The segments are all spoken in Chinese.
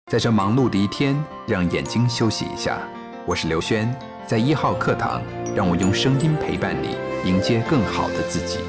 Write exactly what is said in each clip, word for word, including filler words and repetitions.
在这忙碌的一天，让眼睛休息一下。我是刘轩，在一号课堂，让我用声音陪伴你，迎接更好的自己。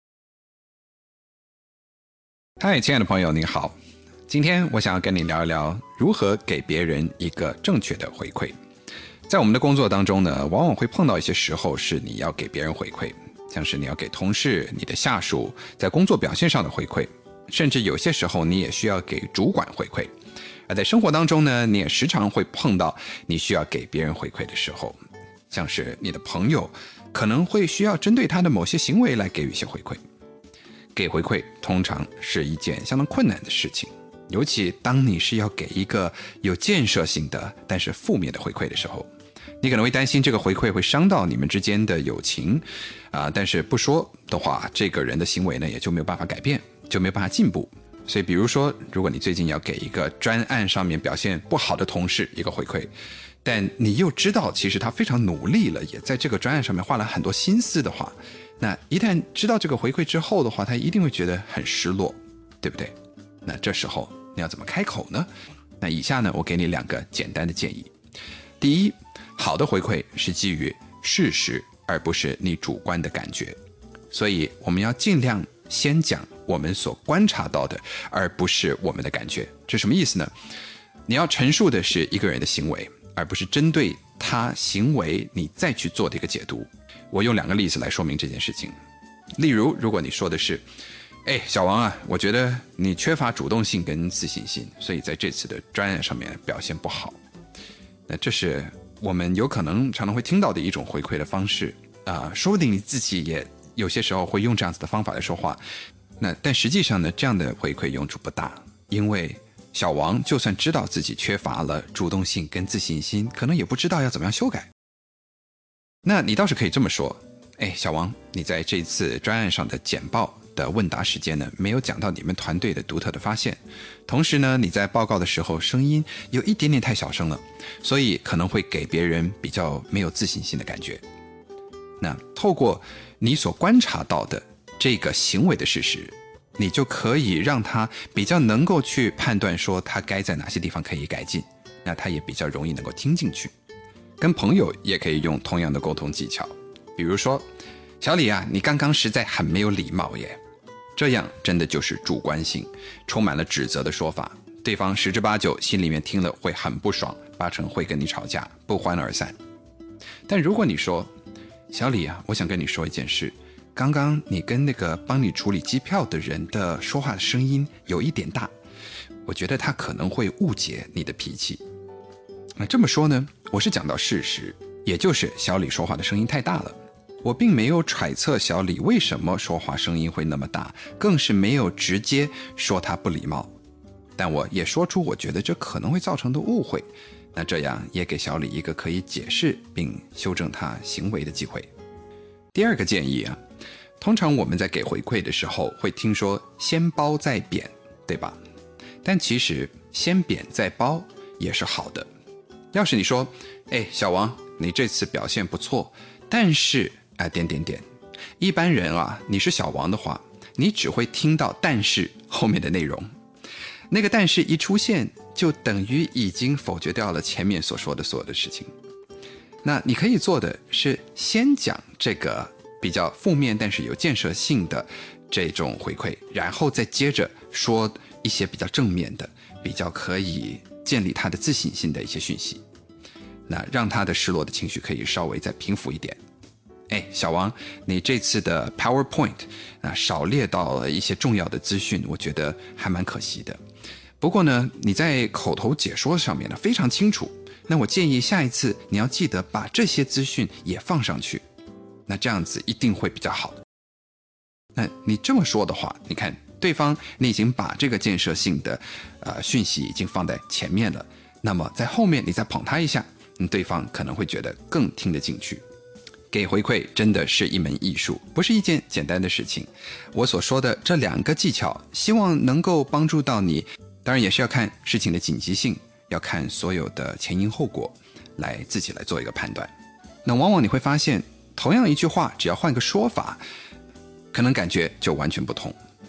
嗨，亲爱的朋友，你好。今天我想要跟你聊一聊如何给别人一个正确的回馈。在我们的工作当中呢，往往会碰到一些时候是你要给别人回馈，像是你要给同事、你的下属在工作表现上的回馈，甚至有些时候你也需要给主管回馈。而在生活当中呢，你也时常会碰到你需要给别人回馈的时候，像是你的朋友可能会需要针对他的某些行为来给予一些回馈。给回馈通常是一件相当困难的事情，尤其当你是要给一个有建设性的但是负面的回馈的时候，你可能会担心这个回馈会伤到你们之间的友情啊，但是不说的话，这个人的行为呢也就没有办法改变，就没有办法进步。所以比如说，如果你最近要给一个专案上面表现不好的同事一个回馈，但你又知道其实他非常努力了，也在这个专案上面花了很多心思的话，那一旦知道这个回馈之后的话，他一定会觉得很失落，对不对？那这时候你要怎么开口呢？那以下呢，我给你两个简单的建议。第一，好的回馈是基于事实，而不是你主观的感觉，所以我们要尽量先讲我们所观察到的，而不是我们的感觉。这什么意思呢？你要陈述的是一个人的行为，而不是针对他行为你再去做的一个解读。我用两个例子来说明这件事情。例如，如果你说的是，哎，小王啊，我觉得你缺乏主动性跟自信心，所以在这次的专案上面表现不好。那这是我们有可能常常会听到的一种回馈的方式啊、呃，说不定你自己也有些时候会用这样子的方法来说话。那但实际上呢，这样的回馈用处不大，因为小王就算知道自己缺乏了主动性跟自信心，可能也不知道要怎么样修改。那你倒是可以这么说，哎，小王，你在这次专案上的简报的问答时间呢，没有讲到你们团队的独特的发现，同时呢，你在报告的时候声音有一点点太小声了，所以可能会给别人比较没有自信心的感觉。那透过你所观察到的这个行为的事实，你就可以让他比较能够去判断说他该在哪些地方可以改进，那他也比较容易能够听进去。跟朋友也可以用同样的沟通技巧，比如说，小李啊，你刚刚实在很没有礼貌耶，这样真的就是主观性，充满了指责的说法，对方十之八九心里面听了会很不爽，八成会跟你吵架，不欢而散。但如果你说，小李啊，我想跟你说一件事，刚刚你跟那个帮你处理机票的人的说话的声音有一点大，我觉得他可能会误解你的脾气。那这么说呢，我是讲到事实，也就是小李说话的声音太大了。我并没有揣测小李为什么说话声音会那么大，更是没有直接说他不礼貌，但我也说出我觉得这可能会造成的误会，那这样也给小李一个可以解释并修正他行为的机会。第二个建议啊，通常我们在给回馈的时候会听说先褒再贬，对吧？但其实先贬再褒也是好的。要是你说，哎，小王，你这次表现不错，但是啊，点点点，一般人啊，你是小王的话，你只会听到但是后面的内容，那个但是一出现，就等于已经否决掉了前面所说的所有的事情。那你可以做的是先讲这个比较负面但是有建设性的这种回馈，然后再接着说一些比较正面的，比较可以建立他的自信心的一些讯息，那让他的失落的情绪可以稍微再平复一点。哎，小王，你这次的 PowerPoint 啊少列到了一些重要的资讯，我觉得还蛮可惜的。不过呢，你在口头解说上面呢非常清楚，那我建议下一次你要记得把这些资讯也放上去，那这样子一定会比较好。那你这么说的话，你看对方你已经把这个建设性的呃讯息已经放在前面了，那么在后面你再捧他一下，对方可能会觉得更听得进去。给回馈真的是一门艺术，不是一件简单的事情。我所说的这两个技巧，希望能够帮助到你，当然也是要看事情的紧急性，要看所有的前因后果，来自己来做一个判断。那往往你会发现，同样一句话，只要换个说法，可能感觉就完全不同。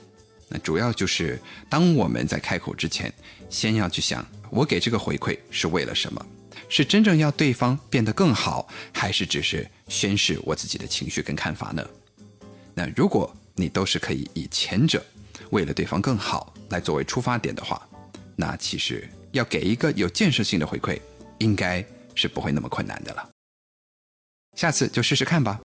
那主要就是当我们在开口之前，先要去想，我给这个回馈是为了什么？是真正要对方变得更好，还是只是宣示我自己的情绪跟看法呢？那如果你都是可以以前者为了对方更好来作为出发点的话，那其实要给一个有建设性的回馈，应该是不会那么困难的了。下次就试试看吧。